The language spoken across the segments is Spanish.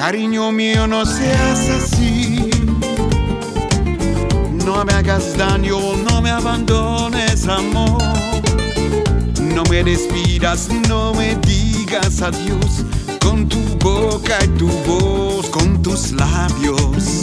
Cariño mío, no seas así. No me hagas daño, no me abandones, amor. No me despidas, no me digas adiós. Con tu boca y tu voz, con tus labios.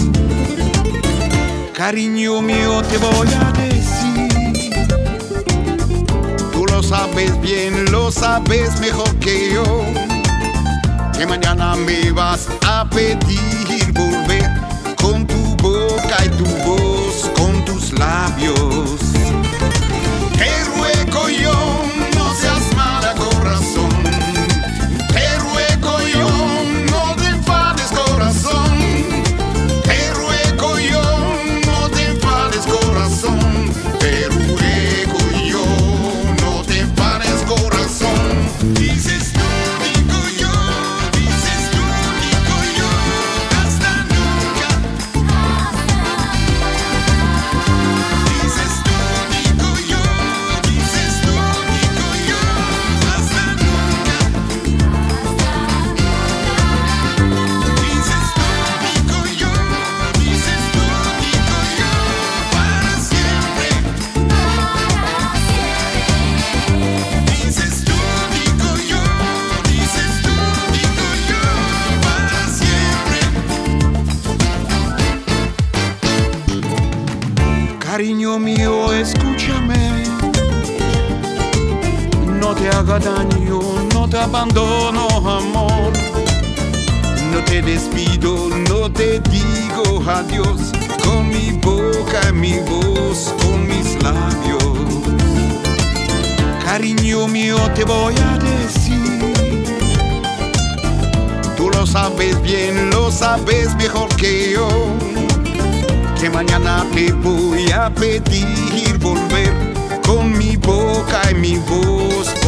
Cariño mío, te voy a decir. Tú lo sabes bien, lo sabes mejor que yo, que mañana me vas a pedir volver. Con tu boca y tu voz, con tus labios. Te ruego yo, no seas mala corazón. Te ruego yo, no te enfades corazón. Te ruego yo, no te enfades corazón. Te ruego yo, no te enfades corazón. Dices tú, digo yo, dices tú, digo yo, hasta nunca. Dices tú, digo yo, dices tú, digo yo, hasta nunca. Dices tú, digo yo, dices tú, digo yo, para siempre. Dices tú, digo yo, dices tú, digo yo, para siempre. Cariño mío, escúchame. No te haga daño, no te abandono, amor. No te despido, no te digo adiós. Con mi boca y mi voz, con mis labios. Cariño mío, te voy a decir. Tú lo sabes bien, lo sabes mejor que yo, que mañana te voy a pedir volver. Con mi boca y mi voz,